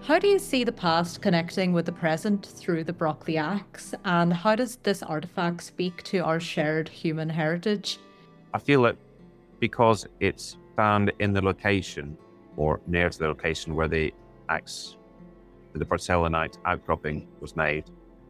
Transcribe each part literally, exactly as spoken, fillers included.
How do you see the past connecting with the present through the broccoli axe? And how does this artifact speak to our shared human heritage? I feel that because it's found in the location or near to the location where the axe, the porcelainite outcropping was made,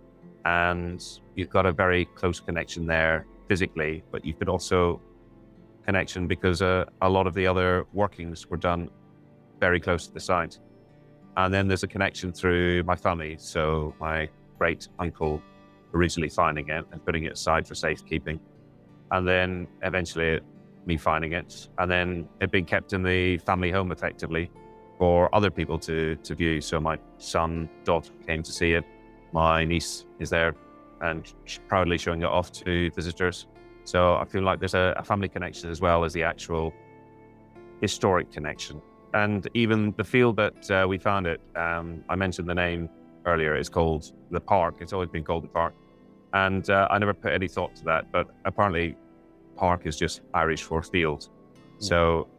and you've got a very close connection there physically, but you could also connection because uh, a lot of the other workings were done very close to the site. And then there's a connection through my family. So my great uncle originally finding it and putting it aside for safekeeping. And then eventually me finding it, and then it being kept in the family home effectively for other people to, to view. So my son, daughter came to see it. My niece is there and proudly showing it off to visitors. So I feel like there's a, a family connection as well as the actual historic connection. And even the field that uh, we found it, um, I mentioned the name earlier, it's called the Park. It's always been called the Park. And uh, I never put any thought to that, but apparently Park is just Irish for field. So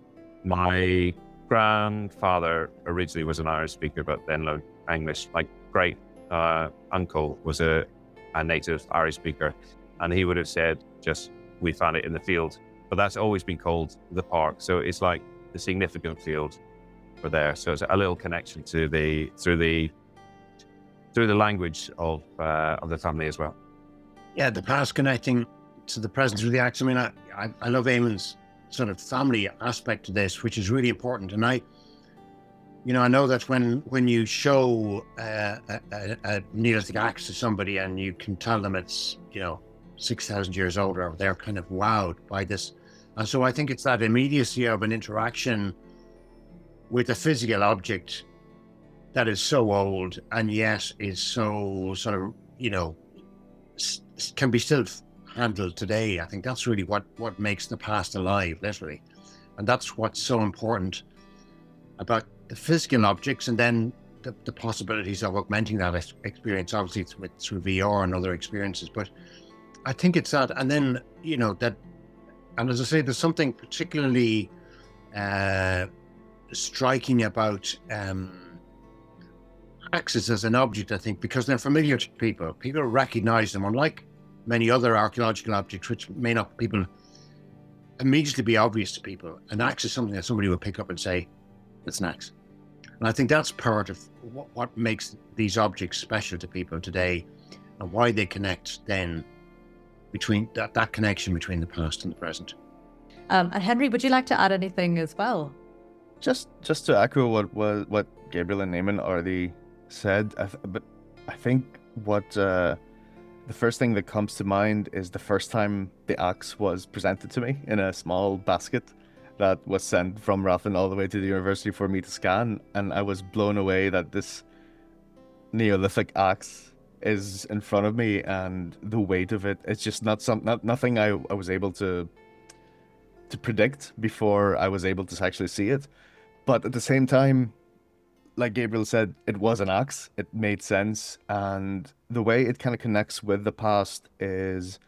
my grandfather originally was an Irish speaker, but then learned English. My great uh, uncle was a, a native Irish speaker, and he would have said, just, we found it in the field. But that's always been called the Park. So it's like the significant field for there. So it's a little connection to the, through the, through the language of, uh, of the family as well. Yeah, the past connecting to the present through the axe. I mean, I, I, I love Eamon's sort of family aspect to this, which is really important. And I, you know, I know that when when you show uh, a, a, a Neolithic axe to somebody and you can tell them it's, you know, six thousand years older, they're kind of wowed by this. And so I think it's that immediacy of an interaction with a physical object that is so old and yet is so sort of, you know, s- can be still handled today. I think that's really what, what makes the past alive, literally. And that's what's so important about the physical objects, and then the, the possibilities of augmenting that ex- experience, obviously through, through V R and other experiences. But I think it's that, and then, you know, that, and as I say, there's something particularly uh, striking about um, axes as an object, I think, because they're familiar to people. People recognize them, unlike many other archaeological objects, which may not people immediately be obvious to people. An axe is something that somebody would pick up and say, it's an axe. And I think that's part of what, what makes these objects special to people today, and why they connect then between that, that connection between the past and the present. Um, and Henry, would you like to add anything as well? Just just to echo what what, what Gabriel and Eamon already said, I th- but I think what uh, the first thing that comes to mind is the first time the axe was presented to me in a small basket that was sent from Rathlin all the way to the university for me to scan, and I was blown away that this Neolithic axe is in front of me, and the weight of it, it's just not some not nothing I, I was able to to predict before I was able to actually see it. But at the same time, like Gabriel said, it was an axe. It made sense, and the way it kind of connects with the past is,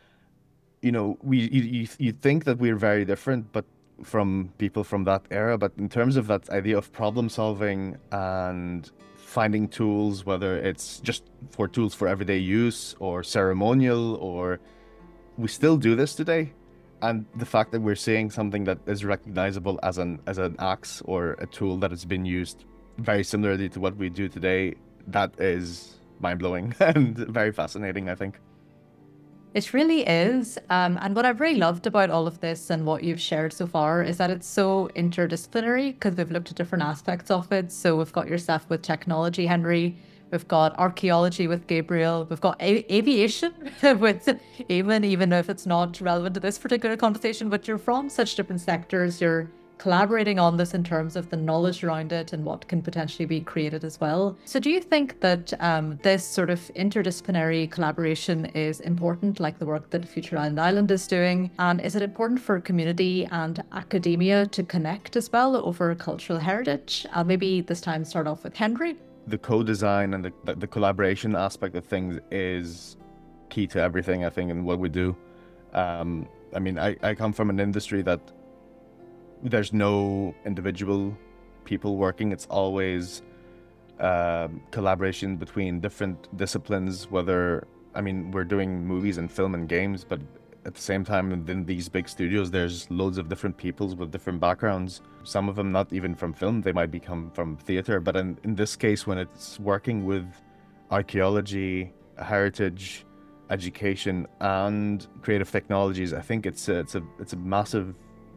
you know, we you, you you think that we're very different, but from people from that era. But in terms of that idea of problem solving and finding tools, whether it's just for tools for everyday use or ceremonial, or we still do this today. And the fact that we're seeing something that is recognizable as an as an axe or a tool that has been used very similarly to what we do today, that is mind-blowing and very fascinating, I think. It really is. Um, and what I've really loved about all of this and what you've shared so far is that it's so interdisciplinary, because we've looked at different aspects of it. So we've got yourself with technology, Henry. We've got archaeology with Gabriel. We've got a- aviation with Eamon, even if it's not relevant to this particular conversation. But you're from such different sectors. You're collaborating on this in terms of the knowledge around it and what can potentially be created as well. So do you think that um, this sort of interdisciplinary collaboration is important, like the work that Future Island Island is doing? And is it important for community and academia to connect as well over cultural heritage? Uh, maybe this time start off with Henry. The co-design and the, the collaboration aspect of things is key to everything, I think, in what we do. Um, I mean, I, I come from an industry that there's no individual people working. It's always um, collaboration between different disciplines, whether, I mean, we're doing movies and film and games, but at the same time, within these big studios, there's loads of different peoples with different backgrounds. Some of them not even from film, they might become from theater. But in, in this case, when it's working with archaeology, heritage, education, and creative technologies, I think it's a, it's a it's a massive,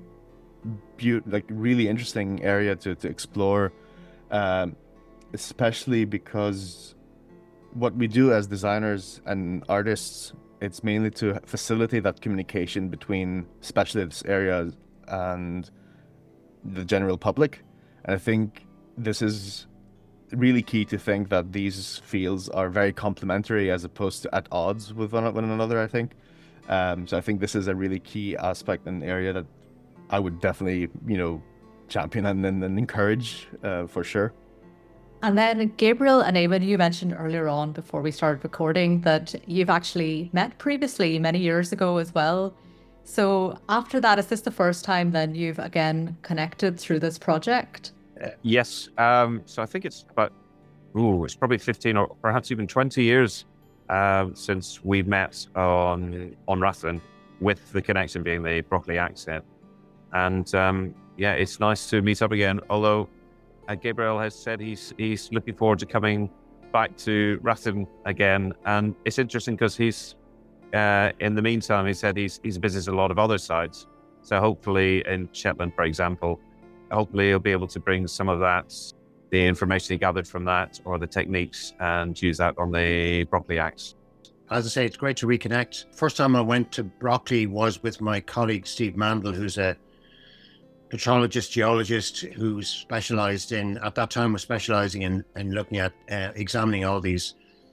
be- like really interesting area to to explore, um, especially because what we do as designers and artists, it's mainly to facilitate that communication between specialist areas and the general public. And I think this is really key to think that these fields are very complementary as opposed to at odds with one, one another, I think. Um, so I think this is a really key aspect and area that I would definitely, you know, champion and, and, and encourage uh, for sure. And then Gabriel and Eamon, you mentioned earlier on before we started recording that you've actually met previously many years ago as well. So after that, is this the first time then you've again connected through this project? Uh, yes. Um, so I think it's about, ooh, it's probably fifteen or perhaps even twenty years um, since we met on on Rathlin, with the connection being the Broccoli accent. And um, yeah, it's nice to meet up again, although Uh, Gabriel has said he's he's looking forward to coming back to Rathlin again, and it's interesting because he's uh, in the meantime he said he's he's visited a lot of other sites. So hopefully in Shetland, for example, hopefully he'll be able to bring some of that, the information he gathered from that, or the techniques, and use that on the Broccoli axe. As I say, it's great to reconnect. First time I went to Broccoli was with my colleague Steve Mandel, who's a petrologist, geologist who's specialized in, at that time was specializing in, in looking at, uh, examining all these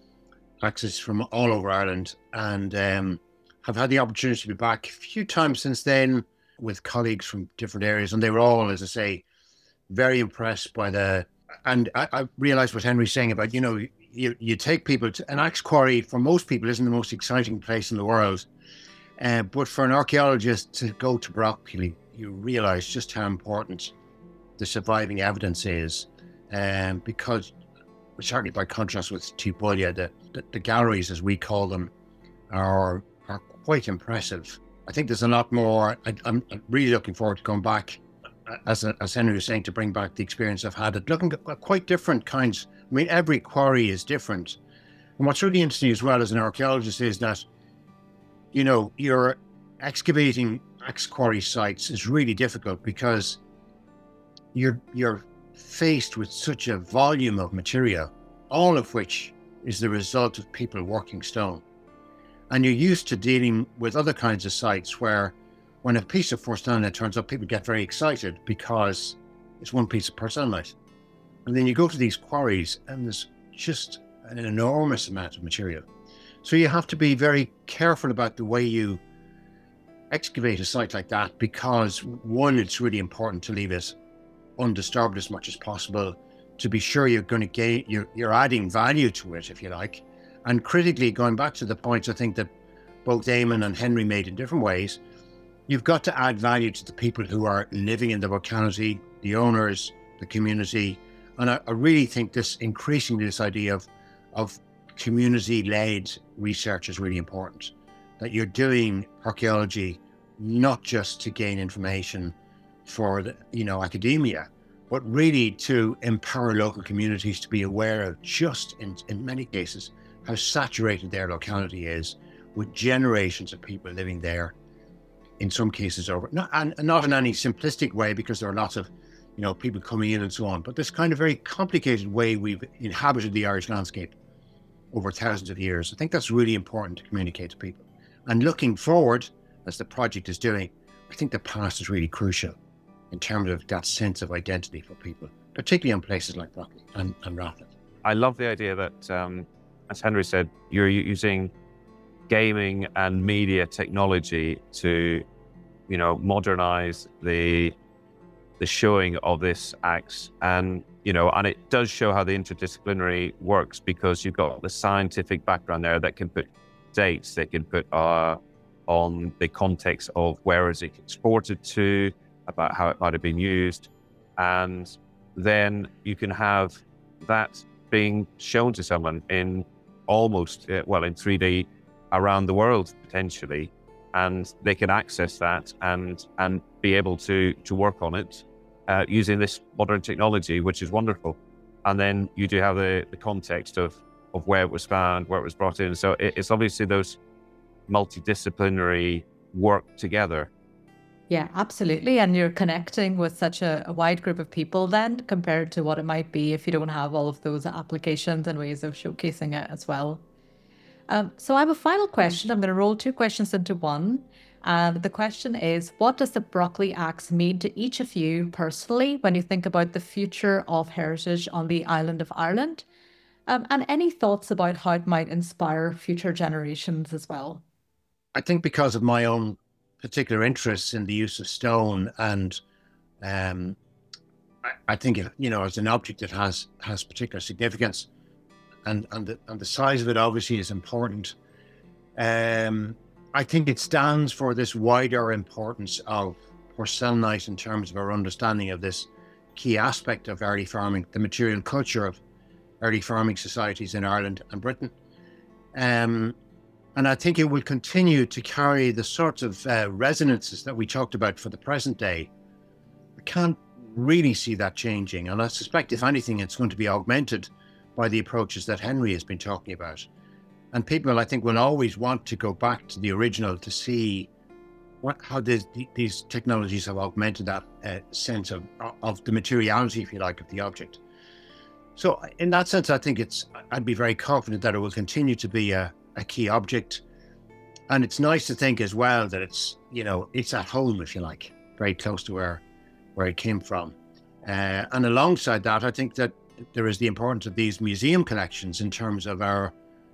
axes from all over Ireland. And um, I've had the opportunity to be back a few times since then with colleagues from different areas. And they were all, as I say, very impressed by the, and I, I realized what Henry's saying about, you know, you, you take people to, an axe quarry for most people isn't the most exciting place in the world. Uh, but for an archaeologist to go to Broccoli, you realize just how important the surviving evidence is. Um, because, certainly by contrast with Tupolia, the, the, the galleries, as we call them, are are quite impressive. I think there's a lot more. I, I'm really looking forward to going back, as as Henry was saying, to bring back the experience I've had at looking at quite different kinds. I mean, every quarry is different. And what's really interesting as well as an archaeologist is that, you know, you're excavating axe quarry sites is really difficult because you're you're faced with such a volume of material, all of which is the result of people working stone. And you're used to dealing with other kinds of sites where when a piece of porcelain turns up, people get very excited because it's one piece of porcelain. And then you go to these quarries and there's just an enormous amount of material. So you have to be very careful about the way you excavate a site like that, because one, it's really important to leave it undisturbed as much as possible, to be sure you're going to gain, you're, you're adding value to it, if you like. And critically, going back to the points I think that both Eamon and Henry made in different ways, you've got to add value to the people who are living in the locality, the owners, the community. And I, I really think this increasingly this idea of, of community-led research is really important. That you're doing archaeology not just to gain information for the, you know, academia, but really to empower local communities to be aware of just in, in many cases how saturated their locality is, with generations of people living there, in some cases over, not, and not in any simplistic way, because there are lots of, you know, people coming in and so on, but this kind of very complicated way we've inhabited the Irish landscape over thousands of years. I think that's really important to communicate to people. And looking forward, as the project is doing, I think the past is really crucial in terms of that sense of identity for people, particularly in places like Broccoli and, and Rathlin. I love the idea that, um, as Henry said, you're using gaming and media technology to, you know, modernize the the showing of this axe. And, you know, and it does show how the interdisciplinary works, because you've got the scientific background there that can put dates, that can put uh, on the context of where is it exported to, about how it might have been used. And then you can have that being shown to someone in almost, uh, well, in three D around the world potentially, and they can access that and and be able to to work on it uh, using this modern technology, which is wonderful. And then you do have the, the context of of where it was found, where it was brought in. So it, it's obviously those multidisciplinary work together. Yeah, absolutely. And you're connecting with such a, a wide group of people then compared to what it might be if you don't have all of those applications and ways of showcasing it as well. Um, so I have a final question. I'm going to roll two questions into one. And the question is, what does the Broccoli Axe mean to each of you personally when you think about the future of heritage on the island of Ireland? Um, and any thoughts about how it might inspire future generations as well? I think because of my own particular interests in the use of stone, and um, I, I think, it, you know, as an object that has has particular significance, and and the, and the size of it obviously is important. Um, I think it stands for this wider importance of porcelainite in terms of our understanding of this key aspect of early farming, the material culture of early farming societies in Ireland and Britain. Um, and I think it will continue to carry the sorts of uh, resonances that we talked about for the present day. I can't really see that changing. And I suspect, if anything, it's going to be augmented by the approaches that Henry has been talking about. And people, I think, will always want to go back to the original to see what, how this, these technologies have augmented that uh, sense of, of the materiality, if you like, of the object. So in that sense, I think it's, I'd be very confident that it will continue to be a, a key object. And it's nice to think as well that it's, you know, it's at home, if you like, very close to where, where it came from. Uh, and alongside that, I think that there is the importance of these museum collections in terms of our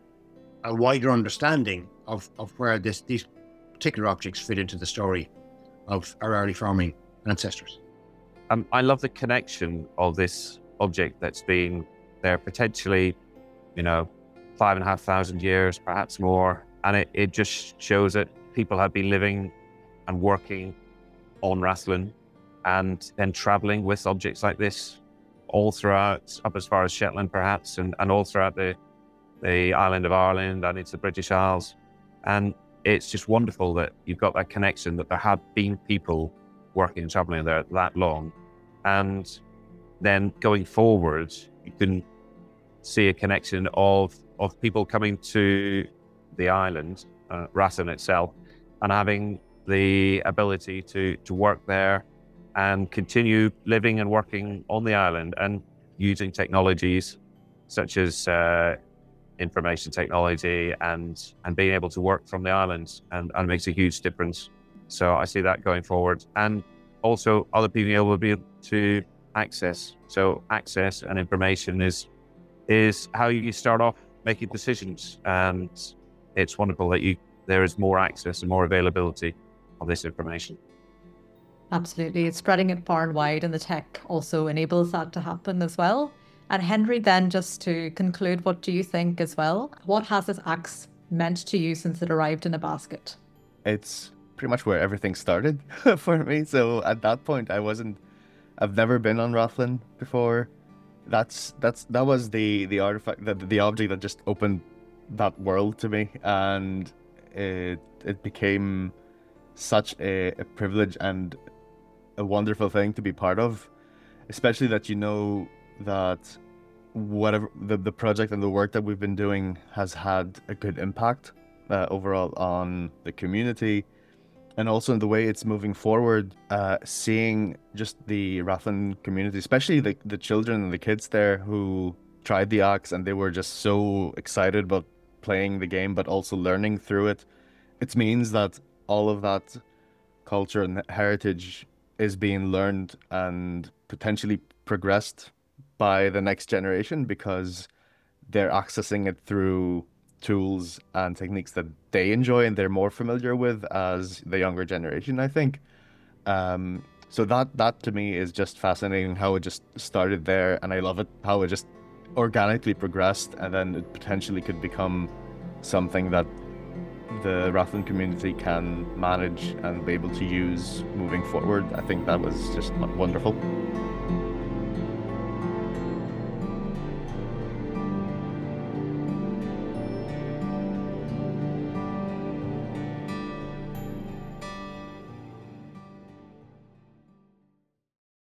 a wider understanding of, of where this, these particular objects fit into the story of our early farming ancestors. Um, I love the connection of this object that's been there potentially, you know, five and a half thousand years, perhaps more. And it, it just shows that people have been living and working on Rathlin and then traveling with objects like this all throughout, up as far as Shetland perhaps, and, and all throughout the the island of Ireland and into the British Isles. And it's just wonderful that you've got that connection, that there have been people working and traveling there that long. And then going forward, you can see a connection of, of people coming to the island, uh, Rathlin itself, and having the ability to, to work there and continue living and working on the island and using technologies such as uh, information technology and and being able to work from the island, and, and makes a huge difference. So I see that going forward. And also other people will be able to access. So access and information is is how you start off making decisions. And it's wonderful that you there is more access and more availability of this information. Absolutely. It's spreading it far and wide, and the tech also enables that to happen as well. And Henry, then, just to conclude, what do you think as well? What has this axe meant to you since it arrived in a basket? It's pretty much where everything started for me. So at that point, I wasn't, I've never been on Rathlin before. That's, that's, that was the, the artifact, the, the object that just opened that world to me. And it, it became such a, a privilege and a wonderful thing to be part of, especially that, you know, that whatever the, the project and the work that we've been doing has had a good impact uh, overall on the community, and also in the way it's moving forward, uh, seeing just the Rathlin community, especially the, the children and the kids there who tried the axe and they were just so excited about playing the game but also learning through it. It means that all of that culture and heritage is being learned and potentially progressed by the next generation, because they're accessing it through tools and techniques that they enjoy and they're more familiar with as the younger generation, I think. Um, so that that to me is just fascinating, how it just started there, and I love it how it just organically progressed, and then it potentially could become something that the Rathlin community can manage and be able to use moving forward. I think that was just wonderful.